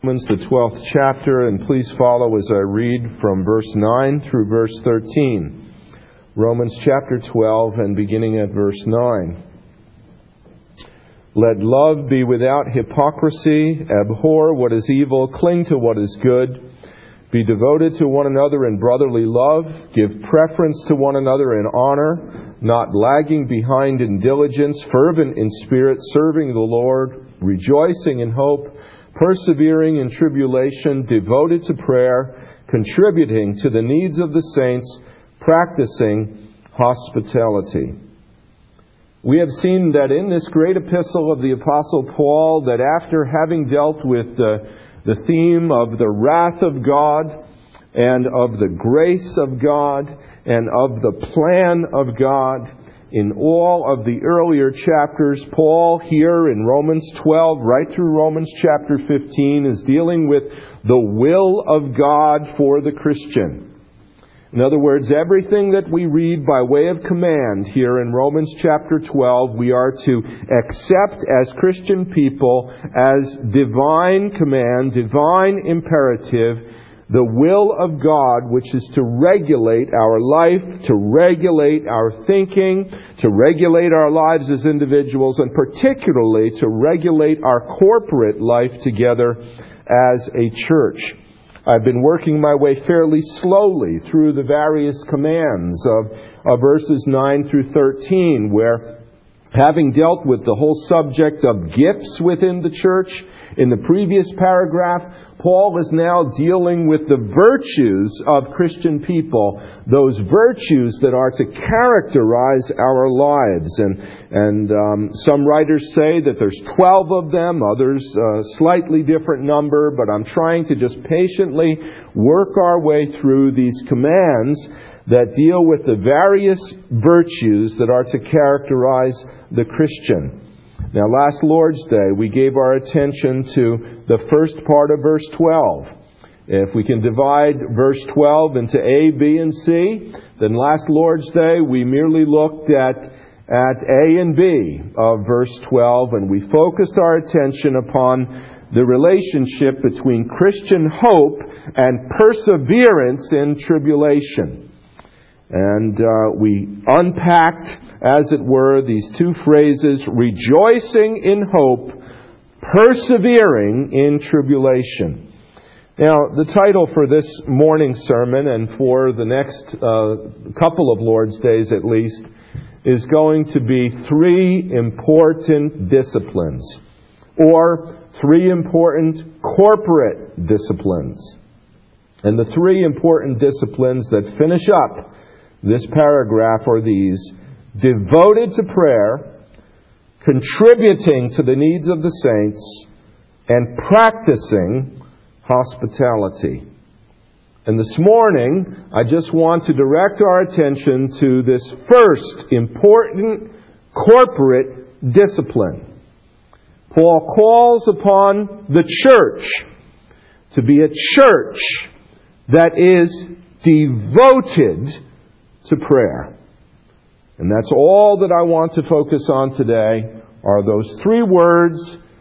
Romans, the 12th chapter, and please follow as I read from verse 9 through verse 13. Romans chapter 12 and beginning at verse 9. Let love be without hypocrisy, abhor what is evil, cling to what is good, be devoted to one another in brotherly love, give preference to one another in honor, not lagging behind in diligence, fervent in spirit, serving the Lord, rejoicing in hope, persevering in tribulation, devoted to prayer, contributing to the needs of the saints, practicing hospitality. We have seen that in this great epistle of the Apostle Paul, that after having dealt with the theme of the wrath of God and of the grace of God and of the plan of God, in all of the earlier chapters, Paul here in Romans 12, right through Romans chapter 15, is dealing with the will of God for the Christian. In other words, everything that we read by way of command here in Romans chapter 12, we are to accept as Christian people as divine command, divine imperative, the will of God, which is to regulate our life, to regulate our thinking, to regulate our lives as individuals, and particularly to regulate our corporate life together as a church. I've been working my way fairly slowly through the various commands of verses 9 through 13, where, having dealt with the whole subject of gifts within the church in the previous paragraph, Paul is now dealing with the virtues of Christian people, those virtues that are to characterize our lives. And some writers say that there's 12 of them, others a slightly different number, but I'm trying to just patiently work our way through these commands that deal with the various virtues that are to characterize the Christian. Now, last Lord's Day, we gave our attention to the first part of verse 12. If we can divide verse 12 into A, B, and C, then last Lord's Day, we merely looked at A and B of verse 12, and we focused our attention upon the relationship between Christian hope and perseverance in tribulation. And we unpacked, as it were, these two phrases, rejoicing in hope, persevering in tribulation. Now, the title for this morning's sermon, and for the next couple of Lord's Days at least, is going to be Three Important Disciplines, or Three Important Corporate Disciplines. And the three important disciplines that finish up this paragraph are these: devoted to prayer, contributing to the needs of the saints, and practicing hospitality. And this morning, I just want to direct our attention to this first important corporate discipline. Paul calls upon the church to be a church that is devoted to prayer. And that's all that I want to focus on today, are those three words,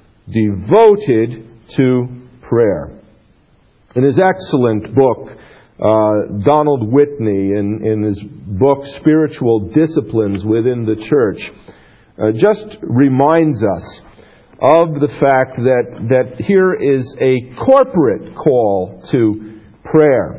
devoted to prayer. In his excellent book, Donald Whitney, in his book Spiritual Disciplines Within the Church, just reminds us of the fact that here is a corporate call to prayer.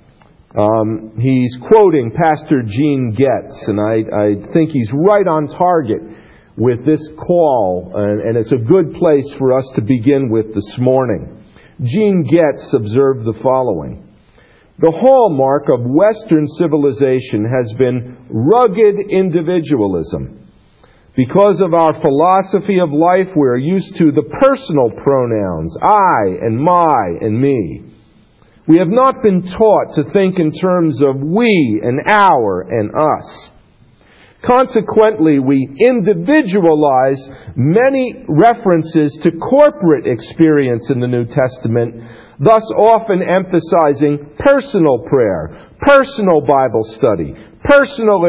He's quoting Pastor Gene Getz, and I think he's right on target with this call, and it's a good place for us to begin with this morning. Gene Getz observed the following: the hallmark of Western civilization has been rugged individualism. Because of our philosophy of life, we're used to the personal pronouns, I and my and me. We have not been taught to think in terms of we and our and us. Consequently, we individualize many references to corporate experience in the New Testament, thus often emphasizing personal prayer, personal Bible study, personal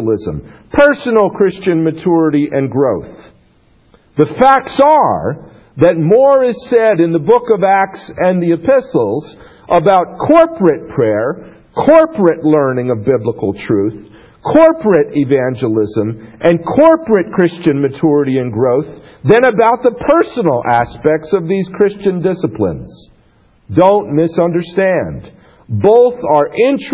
evangelism, personal Christian maturity and growth. The facts are that more is said in the book of Acts and the epistles about corporate prayer, corporate learning of biblical truth, corporate evangelism, and corporate Christian maturity and growth than about the personal aspects of these Christian disciplines. Don't misunderstand. Both are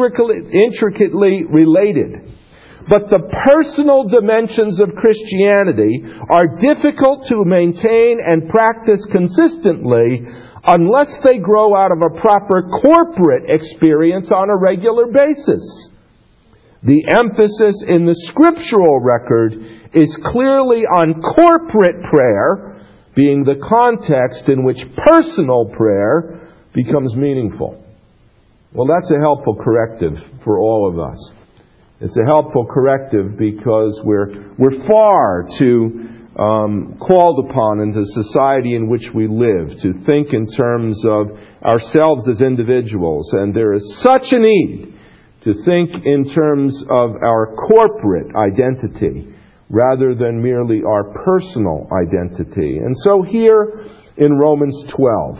intricately related. But the personal dimensions of Christianity are difficult to maintain and practice consistently unless they grow out of a proper corporate experience on a regular basis. The emphasis in the scriptural record is clearly on corporate prayer, being the context in which personal prayer becomes meaningful. Well, that's a helpful corrective for all of us. It's a helpful corrective because we're far too called upon in the society in which we live to think in terms of ourselves as individuals, and there is such a need to think in terms of our corporate identity rather than merely our personal identity. And so here in Romans 12,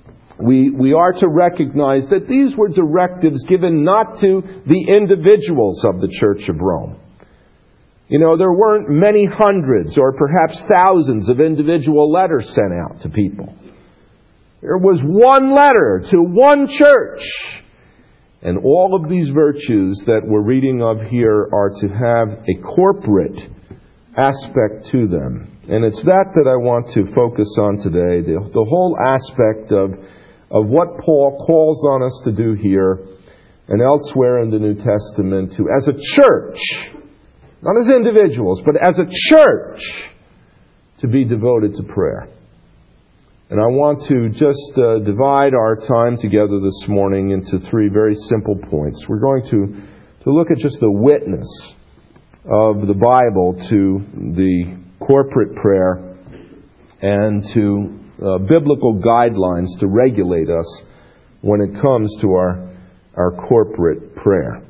we are to recognize that these were directives given not to the individuals of the Church of Rome. You know, there weren't many hundreds or perhaps thousands of individual letters sent out to people. There was one letter to one church. And all of these virtues that we're reading of here are to have a corporate aspect to them. And it's that I want to focus on today, the whole aspect of what Paul calls on us to do here and elsewhere in the New Testament to, as a church, not as individuals, but as a church, to be devoted to prayer. And I want to just divide our time together this morning into three very simple points. We're going to look at just the witness of the Bible to the corporate prayer and to biblical guidelines to regulate us when it comes to our corporate prayer.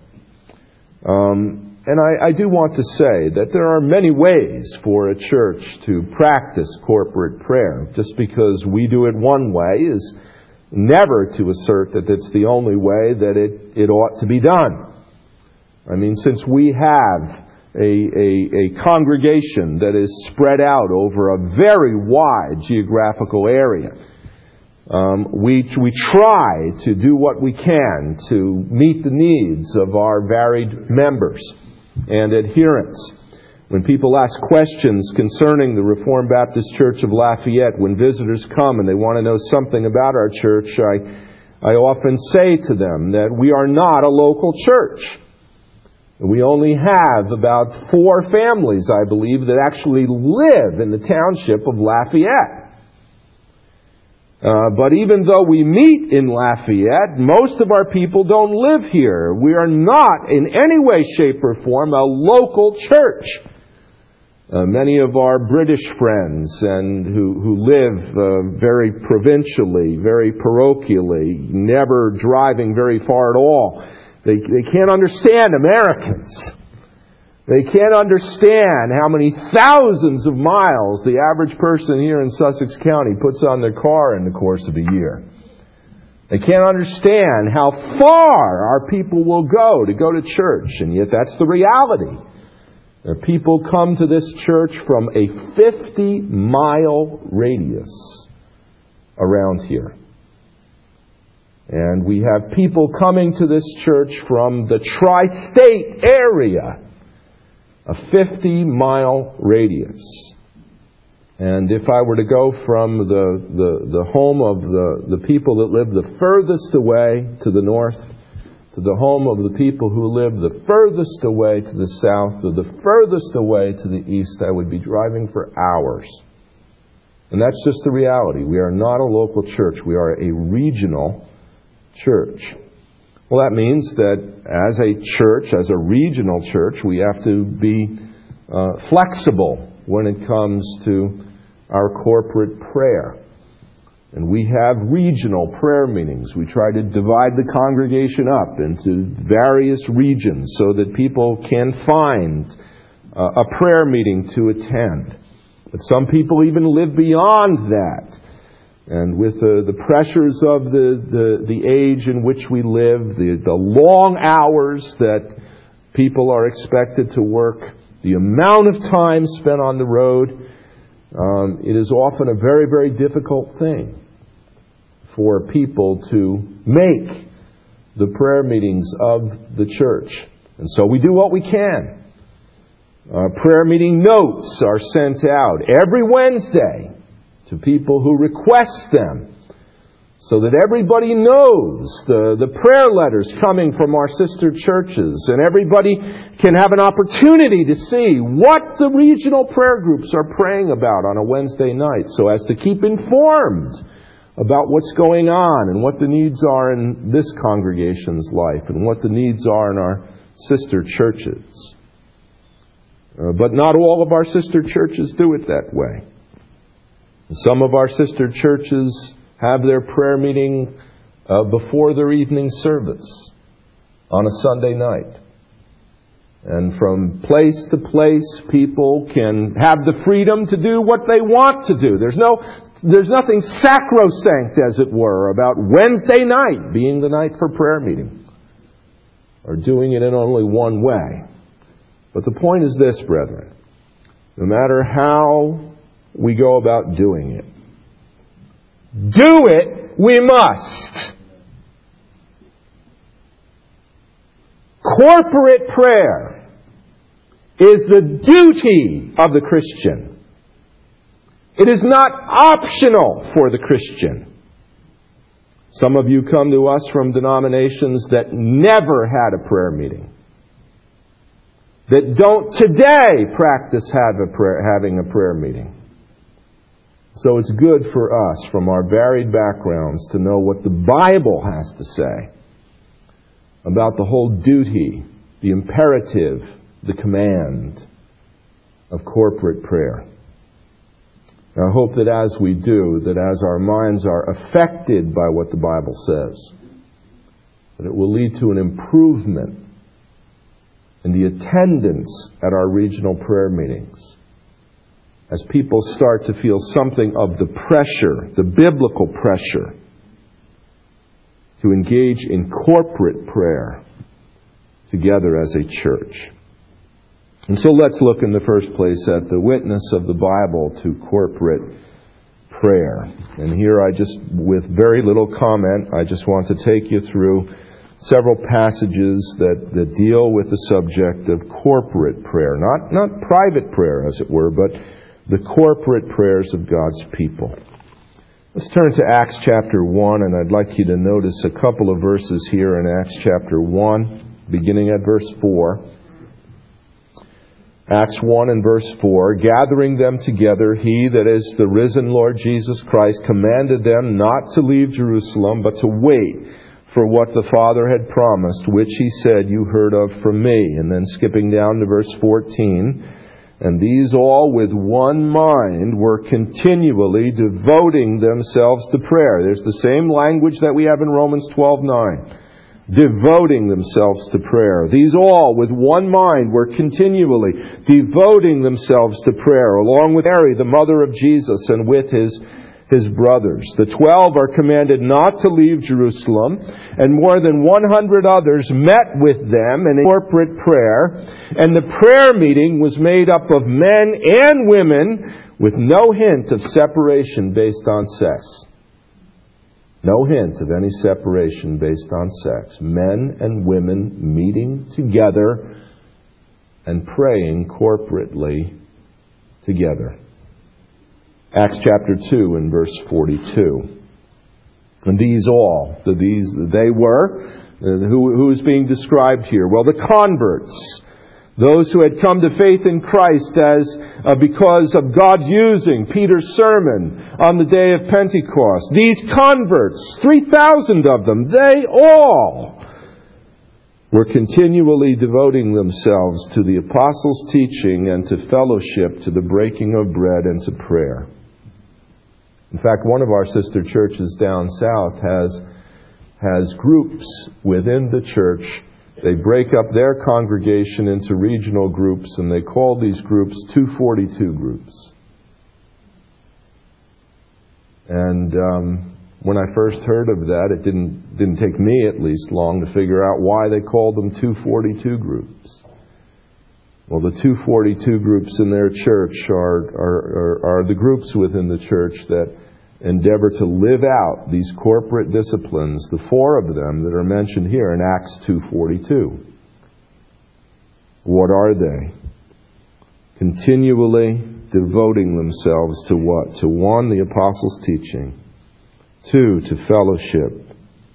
And I do want to say that there are many ways for a church to practice corporate prayer. Just because we do it one way is never to assert that it's the only way that it ought to be done. I mean, since we have a congregation that is spread out over a very wide geographical area, we try to do what we can to meet the needs of our varied members and adherents. When people ask questions concerning the Reformed Baptist Church of Lafayette, when visitors come and they want to know something about our church, I often say to them that we are not a local church. We only have about 4 families, I believe, that actually live in the township of Lafayette. But even though we meet in Lafayette, most of our people don't live here. We are not in any way, shape, or form a local church. Many of our British friends and who live very provincially, very parochially, never driving very far at all, they can't understand Americans. They can't understand how many thousands of miles the average person here in Sussex County puts on their car in the course of a year. They can't understand how far our people will go to church, and yet that's the reality. People come to this church from a 50-mile radius around here. And we have people coming to this church from the tri-state area. A 50-mile radius. And if I were to go from the home of the people that live the furthest away to the north, to the home of the people who live the furthest away to the south, or the furthest away to the east, I would be driving for hours. And that's just the reality. We are not a local church. We are a regional church. Well, that means that as a church, as a regional church, we have to be flexible when it comes to our corporate prayer. And we have regional prayer meetings. We try to divide the congregation up into various regions so that people can find a prayer meeting to attend. But some people even live beyond that. And with the pressures of the age in which we live, the long hours that people are expected to work, the amount of time spent on the road, it is often a very, very difficult thing for people to make the prayer meetings of the church. And so we do what we can. Prayer meeting notes are sent out every Wednesday to people who request them, so that everybody knows the prayer letters coming from our sister churches, and everybody can have an opportunity to see what the regional prayer groups are praying about on a Wednesday night, so as to keep informed about what's going on and what the needs are in this congregation's life and what the needs are in our sister churches. But not all of our sister churches do it that way. Some of our sister churches have their prayer meeting before their evening service on a Sunday night. And from place to place, people can have the freedom to do what they want to do. There's nothing sacrosanct, as it were, about Wednesday night being the night for prayer meeting, or doing it in only one way. But the point is this, brethren. No matter how we go about doing it, do it we must. Corporate prayer is the duty of the Christian. It is not optional for the Christian. Some of you come to us from denominations that never had a prayer meeting, that don't today practice having a prayer meeting. So it's good for us, from our varied backgrounds, to know what the Bible has to say about the whole duty, the imperative, the command of corporate prayer. I hope that as we do, that as our minds are affected by what the Bible says, that it will lead to an improvement in the attendance at our regional prayer meetings, as people start to feel something of the pressure, the biblical pressure, to engage in corporate prayer together as a church. And so let's look in the first place at the witness of the Bible to corporate prayer. And here with very little comment, I just want to take you through several passages that deal with the subject of corporate prayer. Not private prayer, as it were, but the corporate prayers of God's people. Let's turn to Acts chapter 1, and I'd like you to notice a couple of verses here in Acts chapter 1, beginning at verse 4. Acts 1 and verse 4, gathering them together, he, that is the risen Lord Jesus Christ, commanded them not to leave Jerusalem, but to wait for what the Father had promised, which he said, you heard of from me. And then skipping down to verse 14, and these all with one mind were continually devoting themselves to prayer. There's the same language that we have in Romans 12:9. Devoting themselves to prayer. These all with one mind were continually devoting themselves to prayer, along with Mary, the mother of Jesus, and with his brothers. The 12 are commanded not to leave Jerusalem, and more than 100 others met with them in corporate prayer, and the prayer meeting was made up of men and women with no hint of separation based on sex. No hint of any separation based on sex. Men and women meeting together and praying corporately together. Acts chapter 2 and verse 42. And these all, they were, who is being described here? Well, the converts. Those who had come to faith in Christ because of God's using Peter's sermon on the day of Pentecost. These converts, 3,000 of them, they all were continually devoting themselves to the apostles' teaching and to fellowship, to the breaking of bread and to prayer. In fact, one of our sister churches down south has groups within the church. They break up their congregation into regional groups, and they call these groups 242 groups. And when I first heard of that, it didn't take me at least long to figure out why they called them 242 groups. Well, the 242 groups in their church are the groups within the church that endeavor to live out these corporate disciplines, the 4 of them that are mentioned here in Acts 2:42. What are they? Continually devoting themselves to what? To 1, the apostles' teaching. 2, to fellowship.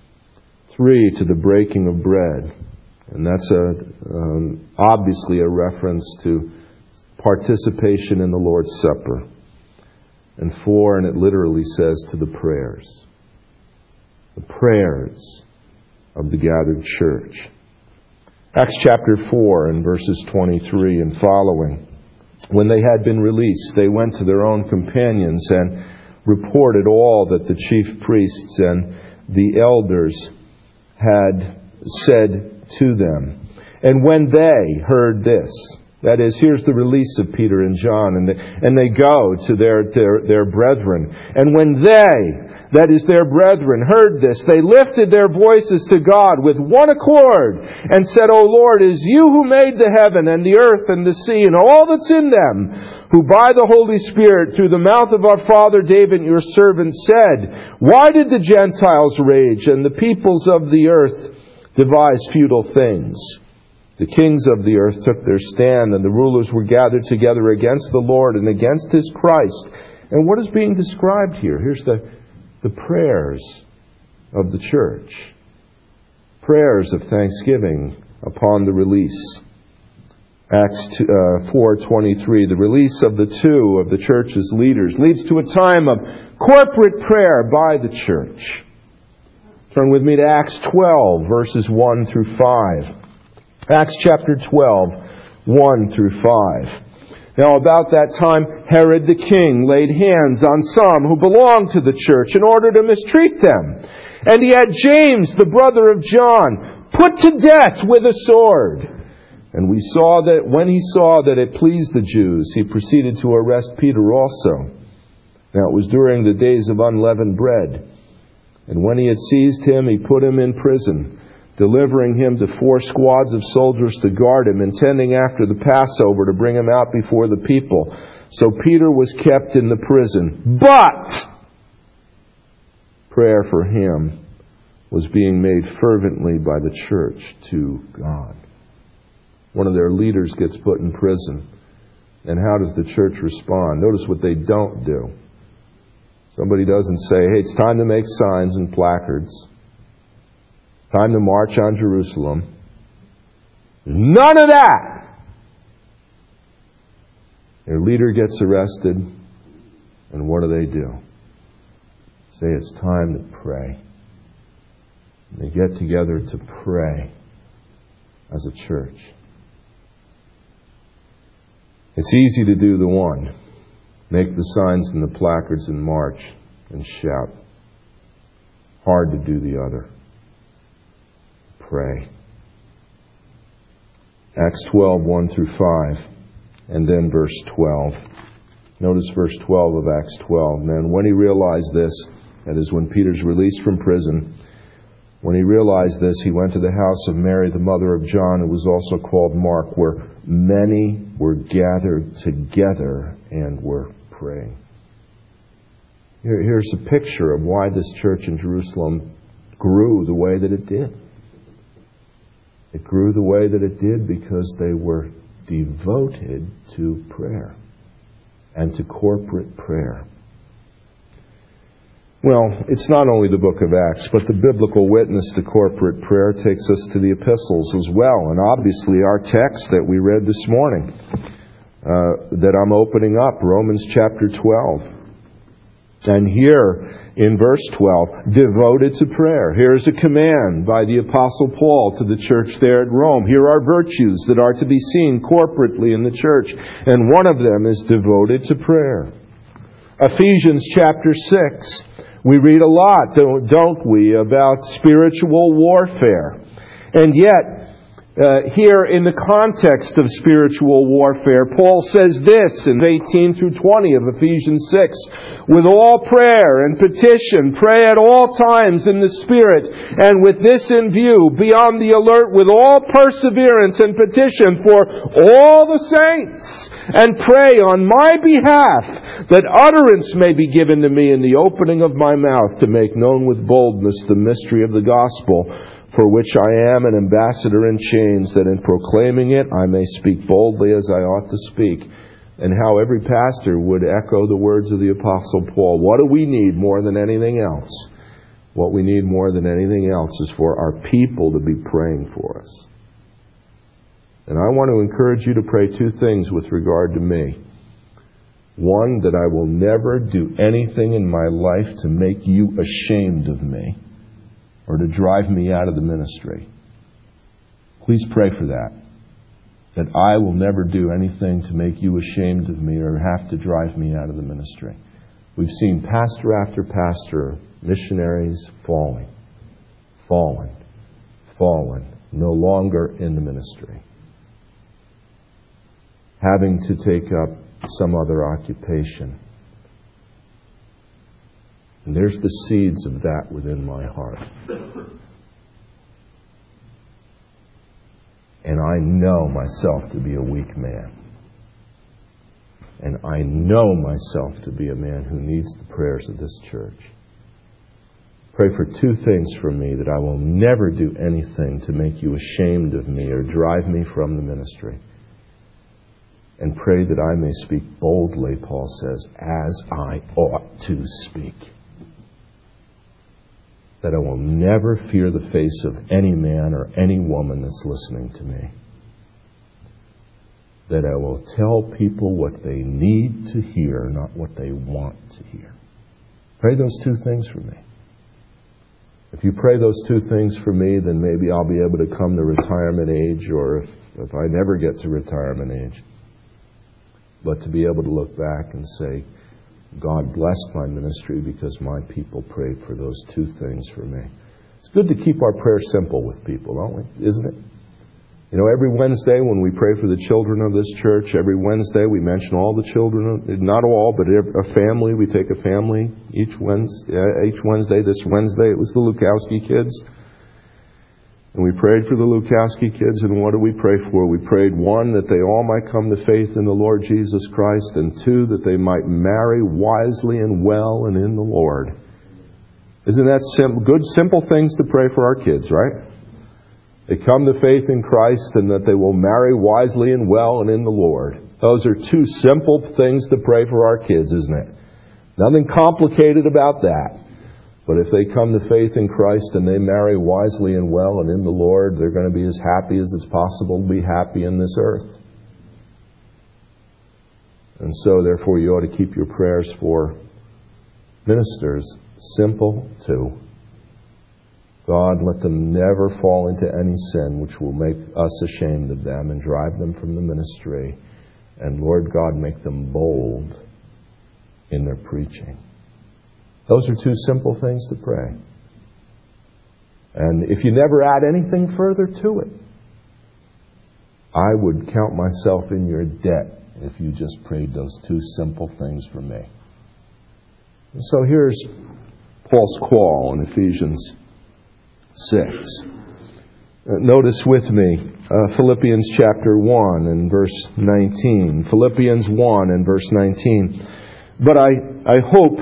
3, to the breaking of bread. And that's obviously a reference to participation in the Lord's Supper. And 4, and it literally says, to the prayers. The prayers of the gathered church. Acts chapter 4 and verses 23 and following. When they had been released, they went to their own companions and reported all that the chief priests and the elders had said to them. And when they heard this, that is, here's the release of Peter and John, and they go to their brethren. And when they, that is their brethren, heard this, they lifted their voices to God with one accord and said, O Lord, it is you who made the heaven and the earth and the sea and all that's in them, who by the Holy Spirit through the mouth of our father David your servant said, why did the Gentiles rage and the peoples of the earth devise futile things? The kings of the earth took their stand, and the rulers were gathered together against the Lord and against His Christ. And what is being described here? Here's the prayers of the church. Prayers of thanksgiving upon the release. Acts 4:23, the release of the 2 of the church's leaders leads to a time of corporate prayer by the church. Turn with me to Acts 12, verses 1 through 5. Acts chapter 12, 1 through 5. Now about that time, Herod the king laid hands on some who belonged to the church in order to mistreat them. And he had James, the brother of John, put to death with a sword. And when he saw that it pleased the Jews, he proceeded to arrest Peter also. Now it was during the days of unleavened bread. And when he had seized him, he put him in prison, delivering him to 4 squads of soldiers to guard him, intending after the Passover to bring him out before the people. So Peter was kept in the prison. But prayer for him was being made fervently by the church to God. One of their leaders gets put in prison. And how does the church respond? Notice what they don't do. Somebody doesn't say, hey, it's time to make signs and placards. Time to march on Jerusalem. None of that! Their leader gets arrested, and what do? Say it's time to pray. And they get together to pray as a church. It's easy to do the one. Make the signs and the placards and march and shout. Hard to do the other. Pray. Acts 12, 1 through 5. And then verse 12. Notice verse 12 of Acts 12. And when he realized this, that is when Peter's released from prison, when he realized this, he went to the house of Mary, the mother of John, who was also called Mark, where many were gathered together and were praying. Here's a picture of why this church in Jerusalem grew the way that it did. It grew the way that it did because they were devoted to prayer and to corporate prayer. Well, it's not only the book of Acts, but the biblical witness to corporate prayer takes us to the epistles as well. And obviously our text that we read this morning, that I'm opening up, Romans chapter 12. And here in verse 12, devoted to prayer. Here's a command by the Apostle Paul to the church there at Rome. Here are virtues that are to be seen corporately in the church. And one of them is devoted to prayer. Ephesians chapter 6. We read a lot, don't we, about spiritual warfare. And yet, here in the context of spiritual warfare. Paul says this in 18 through 20 of Ephesians 6, "With all prayer and petition, pray at all times in the Spirit, and with this in view, be on the alert with all perseverance and petition for all the saints, and pray on my behalf, that utterance may be given to me in the opening of my mouth, to make known with boldness the mystery of the gospel, for which I am an ambassador in chains, that in proclaiming it I may speak boldly as I ought to speak." And how every pastor would echo the words of the Apostle Paul. What do we need more than anything else? What we need more than anything else is for our people to be praying for us. And I want to encourage you to pray two things with regard to me. One, that I will never do anything in my life to make you ashamed of me, or to drive me out of the ministry. Please pray for that. That I will never do anything to make you ashamed of me or have to drive me out of the ministry. We've seen pastor after pastor, missionaries fallen, no longer in the ministry, having to take up some other occupation. And there's the seeds of that within my heart. And I know myself to be a weak man. And I know myself to be a man who needs the prayers of this church. Pray for two things for me, that I will never do anything to make you ashamed of me or drive me from the ministry. And pray that I may speak boldly, Paul says, as I ought to speak. That I will never fear the face of any man or any woman that's listening to me. That I will tell people what they need to hear, not what they want to hear. Pray those two things for me. If you pray those two things for me, then maybe I'll be able to come to retirement age, or if I never get to retirement age. But to be able to look back and say, God blessed my ministry because my people prayed for those two things for me. It's good to keep our prayers simple with people, don't we? Isn't it? You know, every Wednesday when we pray for the children of this church, every Wednesday we mention all the children, not all, but a family. We take a family each Wednesday. This Wednesday it was the Lukowski kids. And we prayed for the Lukowski kids, and what did we pray for? We prayed, one, that they all might come to faith in the Lord Jesus Christ, and two, that they might marry wisely and well and in the Lord. Isn't that good, simple things to pray for our kids, right? They come to faith in Christ, and that they will marry wisely and well and in the Lord. Those are two simple things to pray for our kids, isn't it? Nothing complicated about that. But if they come to faith in Christ and they marry wisely and well and in the Lord, they're going to be as happy as it's possible to be happy in this earth. And so, therefore, you ought to keep your prayers for ministers simple too. God, let them never fall into any sin which will make us ashamed of them and drive them from the ministry. And Lord God, make them bold in their preaching. Those are two simple things to pray. And if you never add anything further to it, I would count myself in your debt if you just prayed those two simple things for me. And so here's Paul's call in Ephesians 6. Notice with me Philippians chapter 1 and verse 19. Philippians 1 and verse 19. But I hope...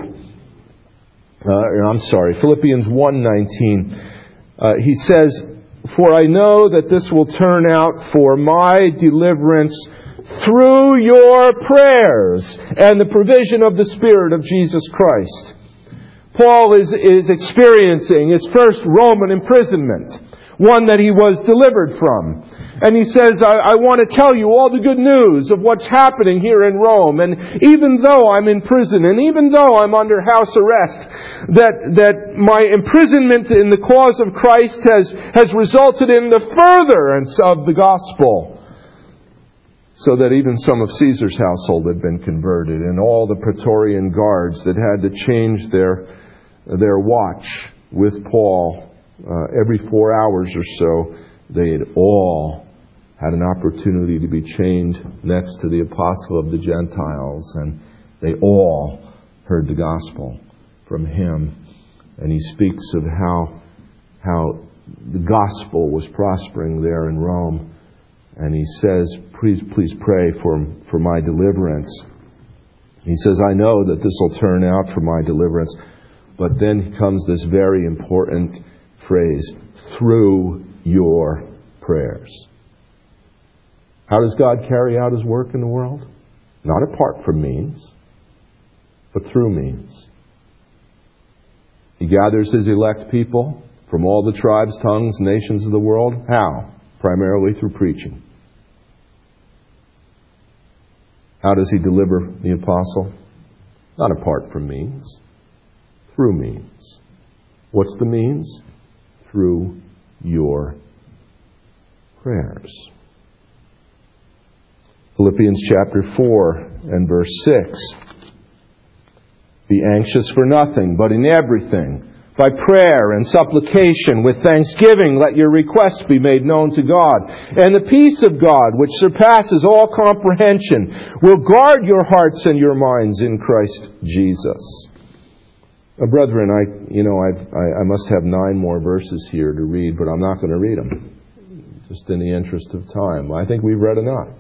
Philippians 1:19. He says, "For I know that this will turn out for my deliverance through your prayers and the provision of the Spirit of Jesus Christ." Paul is experiencing his first Roman imprisonment, one that he was delivered from. And he says, I want to tell you all the good news of what's happening here in Rome. And even though I'm in prison, and even though I'm under house arrest, that my imprisonment in the cause of Christ has resulted in the furtherance of the gospel. So that even some of Caesar's household had been converted, and all the Praetorian guards that had to change their watch with Paul every 4 hours or so, they had all had an opportunity to be chained next to the apostle of the Gentiles, and they all heard the gospel from him. And he speaks of how the gospel was prospering there in Rome. And he says, please pray for my deliverance. He says, I know that this will turn out for my deliverance. But then comes this very important phrase, through your prayers. How does God carry out His work in the world? Not apart from means, but through means. He gathers His elect people from all the tribes, tongues, nations of the world. How? Primarily through preaching. How does He deliver the apostle? Not apart from means, through means. What's the means? Through your prayers. Philippians chapter 4 and verse 6. Be anxious for nothing, but in everything, by prayer and supplication with thanksgiving, let your requests be made known to God. And the peace of God, which surpasses all comprehension, will guard your hearts and your minds in Christ Jesus. Brethren, I must have 9 more verses here to read, but I'm not going to read them, just in the interest of time. I think we've read enough.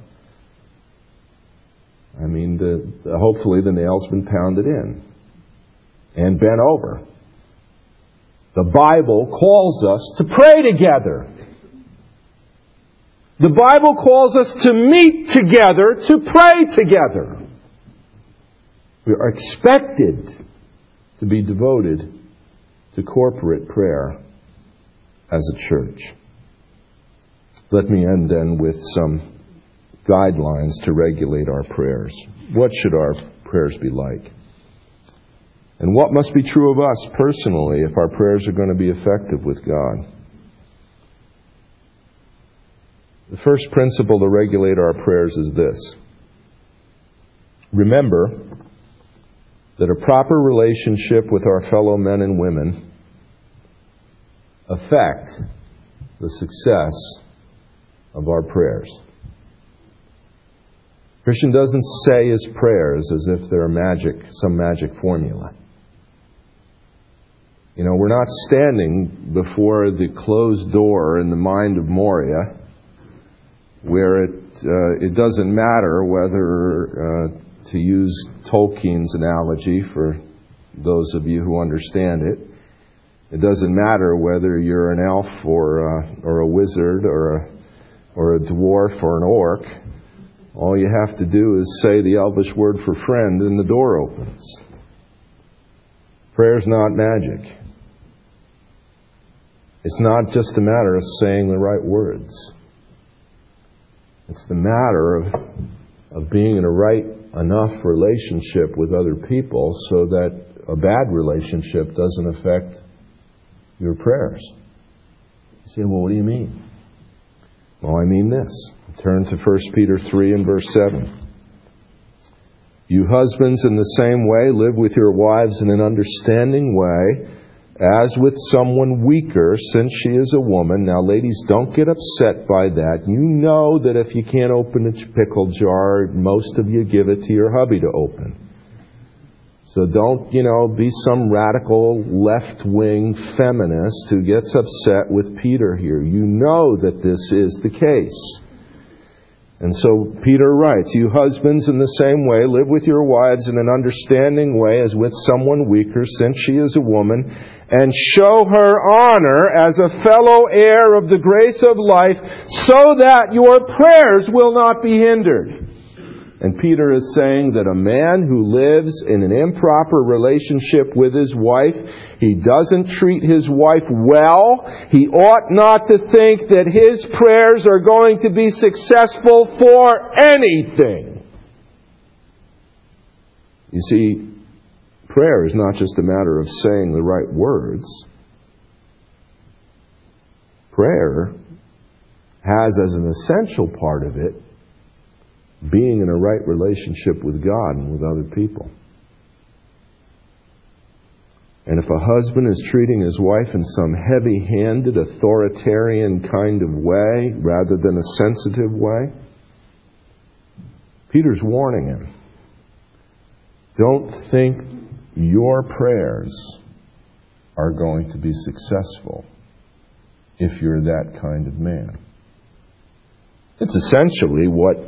I mean, hopefully the nail's been pounded in and bent over. The Bible calls us to pray together. The Bible calls us to meet together, to pray together. We are expected to be devoted to corporate prayer as a church. Let me end then with some guidelines to regulate our prayers. What should our prayers be like? And what must be true of us personally if our prayers are going to be effective with God? The first principle to regulate our prayers is this. Remember that a proper relationship with our fellow men and women affect the success of our prayers. Christian doesn't say his prayers as if they're some magic formula. We're not standing before the closed door in the mind of Moria, where it doesn't matter whether, to use Tolkien's analogy for those of you who understand it, it doesn't matter whether you're an elf or a wizard or a dwarf or an orc. All you have to do is say the Elvish word for friend and the door opens. Prayer's not magic. It's not just a matter of saying the right words. It's the matter of being in a right enough relationship with other people so that a bad relationship doesn't affect your prayers. You say, well, what do you mean? Well, I mean this. Turn to 1 Peter 3 and verse 7. You husbands in the same way live with your wives in an understanding way, as with someone weaker, since she is a woman. Now, ladies, don't get upset by that. You know that if you can't open a pickle jar, most of you give it to your hubby to open. So don't, be some radical left-wing feminist who gets upset with Peter here. You know that this is the case. And so Peter writes, you husbands in the same way live with your wives in an understanding way as with someone weaker, since she is a woman, and show her honor as a fellow heir of the grace of life, so that your prayers will not be hindered. And Peter is saying that a man who lives in an improper relationship with his wife, he doesn't treat his wife well. He ought not to think that his prayers are going to be successful for anything. You see, prayer is not just a matter of saying the right words. Prayer has as an essential part of it being in a right relationship with God and with other people. And if if a husband is treating his wife in some heavy-handed, authoritarian kind of way rather than a sensitive way, Peter's warning him. Don't think your prayers are going to be successful if you're that kind of man. It's essentially what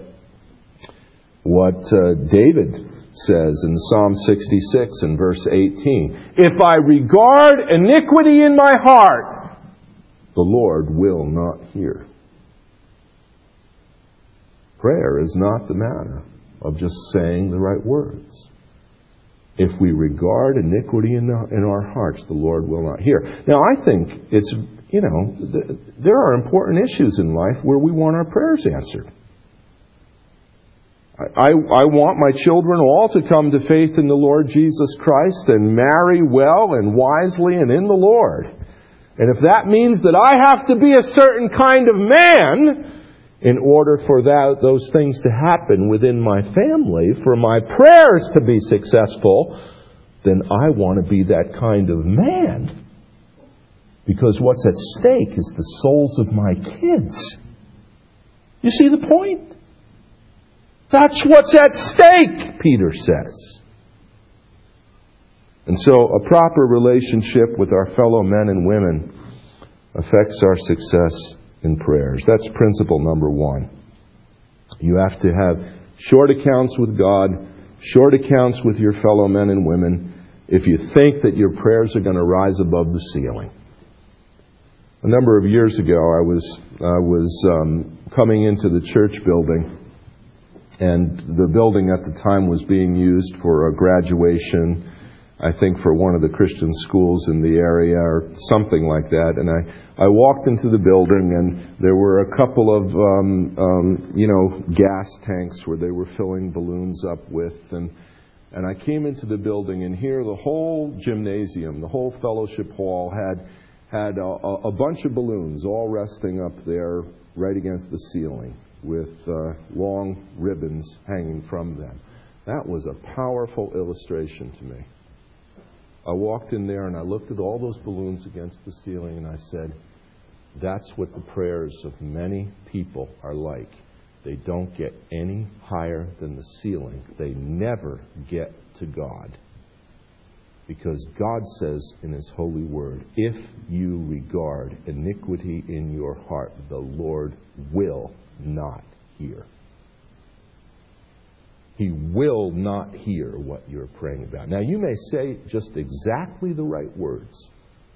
David says in Psalm 66 and verse 18. If I regard iniquity in my heart, the Lord will not hear. Prayer is not the matter of just saying the right words. If we regard iniquity in our hearts, the Lord will not hear. Now, I think it's, there are important issues in life where we want our prayers answered. I want my children all to come to faith in the Lord Jesus Christ and marry well and wisely and in the Lord. And if that means that I have to be a certain kind of man in order for those things to happen within my family, for my prayers to be successful, then I want to be that kind of man. Because what's at stake is the souls of my kids. You see the point? That's what's at stake, Peter says. And so a proper relationship with our fellow men and women affects our success in prayers. That's principle number one. You have to have short accounts with God, short accounts with your fellow men and women, if you think that your prayers are going to rise above the ceiling. A number of years ago, I was coming into the church building, and the building at the time was being used for a graduation, I think for one of the Christian schools in the area or something like that. And I walked into the building, and there were a couple of, gas tanks where they were filling balloons up with. And I came into the building, and here the whole gymnasium, the whole fellowship hall had a bunch of balloons all resting up there right against the ceiling with long ribbons hanging from them. That was a powerful illustration to me. I walked in there and I looked at all those balloons against the ceiling and I said, that's what the prayers of many people are like. They don't get any higher than the ceiling. They never get to God. Because God says in His holy word, if you regard iniquity in your heart, the Lord will not hear. He will not hear what you're praying about. Now, you may say just exactly the right words.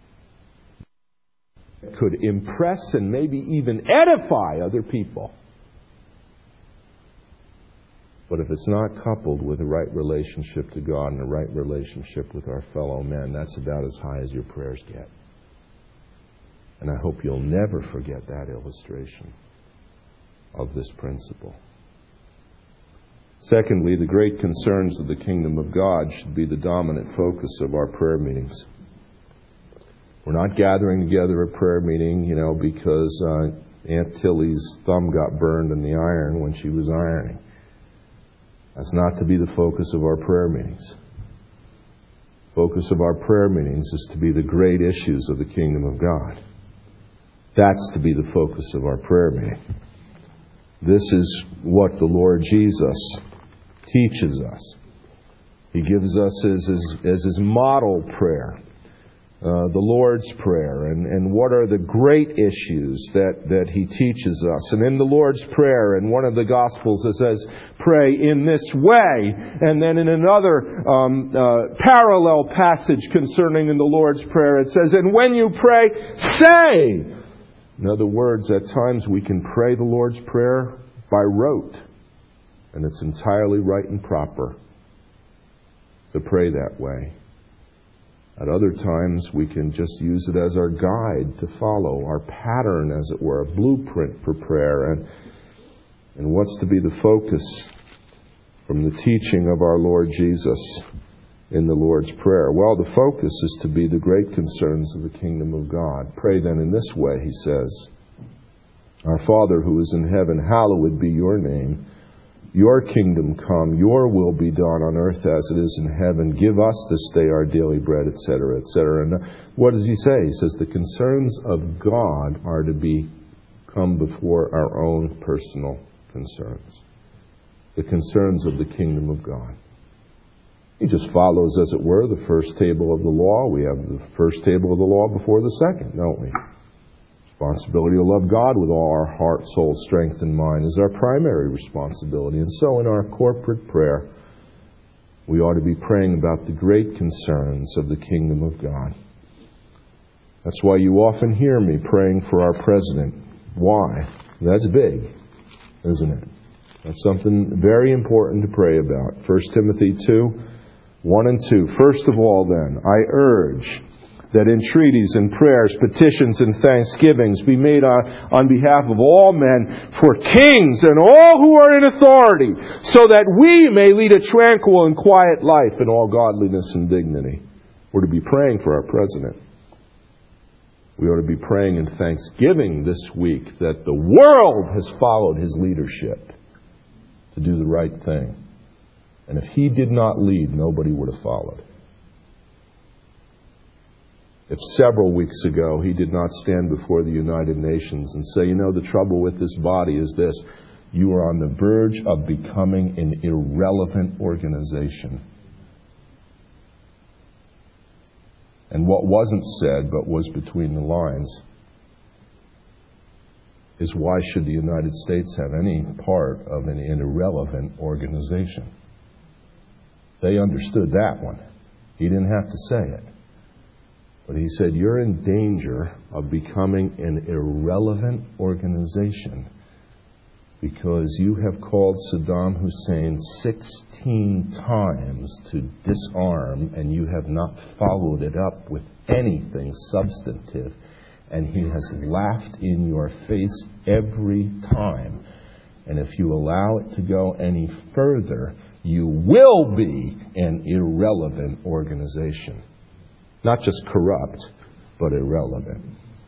It could impress and maybe even edify other people. But if it's not coupled with a right relationship to God and a right relationship with our fellow men, that's about as high as your prayers get. And I hope you'll never forget that illustration of this principle. Secondly, the great concerns of the kingdom of God should be the dominant focus of our prayer meetings. We're not gathering together at prayer meeting, because Aunt Tilly's thumb got burned in the iron when she was ironing. That's not to be the focus of our prayer meetings. Focus of our prayer meetings is to be the great issues of the kingdom of God. That's to be the focus of our prayer meeting. This is what the Lord Jesus teaches us. He gives us as His model prayer, the Lord's Prayer, and what are the great issues that He teaches us. And in the Lord's Prayer, in one of the Gospels, it says, pray in this way. And then in another parallel passage concerning in the Lord's Prayer, it says, and when you pray, say. In other words, at times we can pray the Lord's Prayer by rote, and it's entirely right and proper to pray that way. At other times, we can just use it as our guide to follow, our pattern, as it were, a blueprint for prayer. And what's to be the focus from the teaching of our Lord Jesus in the Lord's Prayer? Well, the focus is to be the great concerns of the kingdom of God. Pray then in this way, he says, Our Father who is in heaven, hallowed be your name. Your kingdom come, your will be done on earth as it is in heaven. Give us this day our daily bread, etc., etc. And what does he say? He says the concerns of God are to come before our own personal concerns. The concerns of the kingdom of God. He just follows, as it were, the first table of the law. We have the first table of the law before the second, don't we? Responsibility to love God with all our heart, soul, strength, and mind is our primary responsibility. And so in our corporate prayer, we ought to be praying about the great concerns of the kingdom of God. That's why you often hear me praying for our president. Why? That's big, isn't it? That's something very important to pray about. 1 Timothy 2, 1 and 2. First of all, then, I urge that entreaties and prayers, petitions and thanksgivings be made on behalf of all men for kings and all who are in authority, so that we may lead a tranquil and quiet life in all godliness and dignity. We're to be praying for our president. We ought to be praying in thanksgiving this week that the world has followed his leadership to do the right thing. And if he did not lead, nobody would have followed. If several weeks ago he did not stand before the United Nations and say, the trouble with this body is this, you are on the verge of becoming an irrelevant organization. And what wasn't said, but was between the lines, is why should the United States have any part of an irrelevant organization? They understood that one. He didn't have to say it. But he said, you're in danger of becoming an irrelevant organization because you have called Saddam Hussein 16 times to disarm, and you have not followed it up with anything substantive. And he has laughed in your face every time. And if you allow it to go any further, you will be an irrelevant organization. Not just corrupt, but irrelevant.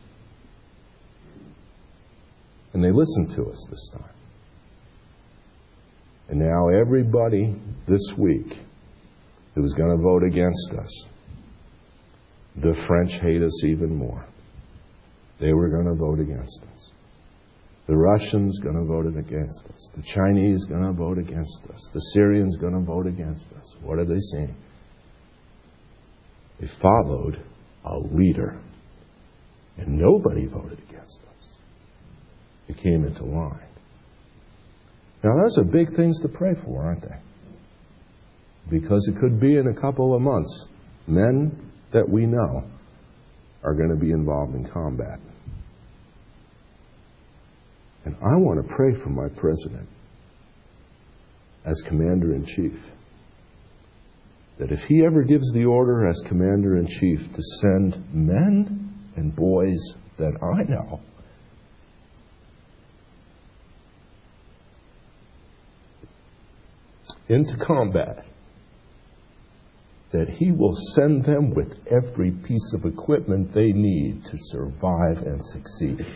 And they listened to us this time. And now everybody this week who is going to vote against us, the French hate us even more. They were going to vote against us. The Russians going to vote against us. The Chinese going to vote against us. The Syrians going to vote against us. What are they saying? They followed a leader. And nobody voted against us. They came into line. Now, those are big things to pray for, aren't they? Because it could be in a couple of months, men that we know are going to be involved in combat. And I want to pray for my president as Commander-in-Chief, that if he ever gives the order as Commander-in-Chief to send men and boys that I know into combat, that he will send them with every piece of equipment they need to survive and succeed.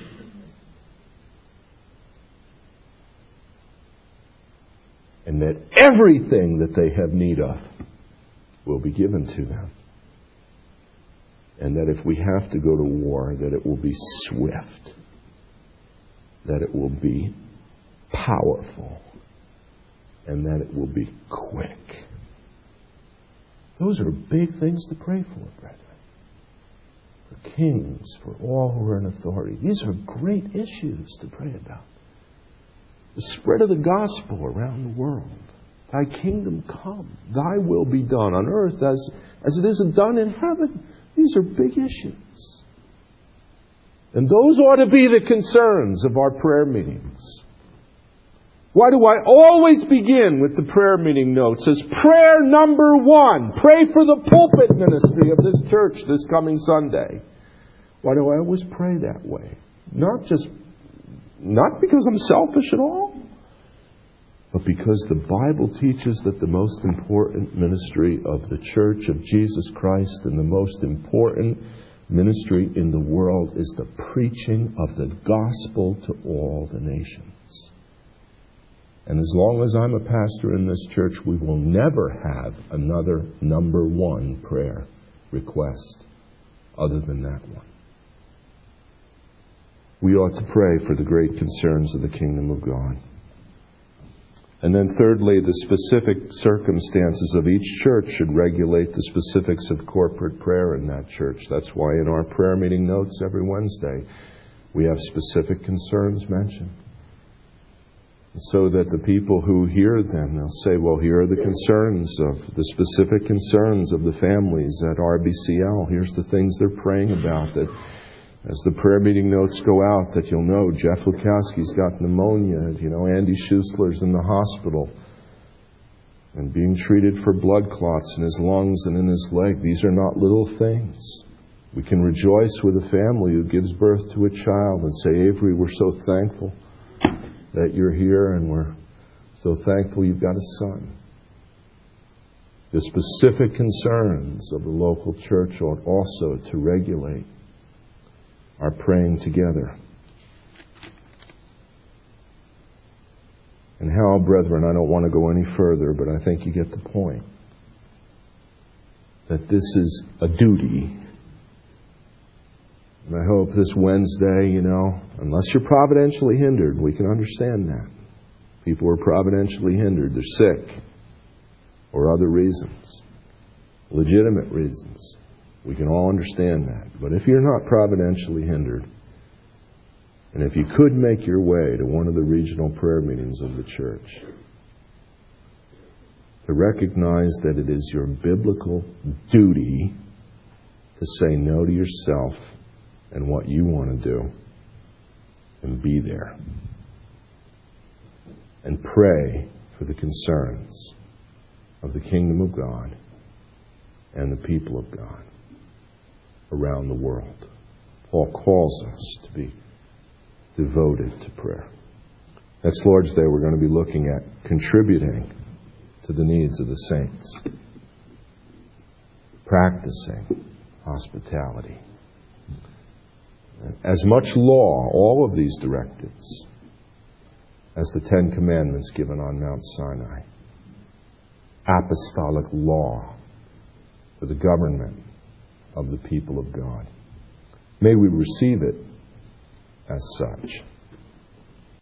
And that everything that they have need of will be given to them. And that if we have to go to war, that it will be swift. That it will be powerful. And that it will be quick. Those are big things to pray for, brethren. For kings, for all who are in authority. These are great issues to pray about. The spread of the gospel around the world. Thy kingdom come. Thy will be done on earth as it is done in heaven. These are big issues. And those ought to be the concerns of our prayer meetings. Why do I always begin with the prayer meeting notes as prayer number 1? Pray for the pulpit ministry of this church this coming Sunday. Why do I always pray that way? Not because I'm selfish at all, but because the Bible teaches that the most important ministry of the Church of Jesus Christ and the most important ministry in the world is the preaching of the gospel to all the nations. And as long as I'm a pastor in this church, we will never have another number one prayer request other than that one. We ought to pray for the great concerns of the kingdom of God. And then thirdly, the specific circumstances of each church should regulate the specifics of corporate prayer in that church. That's why in our prayer meeting notes every Wednesday, we have specific concerns mentioned. So that the people who hear them, they'll say, well, here are the specific concerns of the families at RBCL. Here's the things they're praying about, that as the prayer meeting notes go out, that you'll know Jeff Lukowski's got pneumonia, Andy Schussler's in the hospital and being treated for blood clots in his lungs and in his leg. These are not little things. We can rejoice with a family who gives birth to a child and say, Avery, we're so thankful that you're here, and we're so thankful you've got a son. The specific concerns of the local church ought also to regulate our praying together. And how, brethren, I don't want to go any further, but I think you get the point, that this is a duty. And I hope this Wednesday, unless you're providentially hindered, we can understand that. People are providentially hindered. They're sick or other reasons, legitimate reasons. We can all understand that. But if you're not providentially hindered, and if you could make your way to one of the regional prayer meetings of the church, to recognize that it is your biblical duty to say no to yourself and what you want to do, and be there. And pray for the concerns of the kingdom of God and the people of God around the world. Paul calls us to be devoted to prayer. Next Lord's Day, we're going to be looking at contributing to the needs of the saints, practicing hospitality. As much law, all of these directives, as the Ten Commandments given on Mount Sinai. Apostolic law for the government of the people of God. May we receive it as such.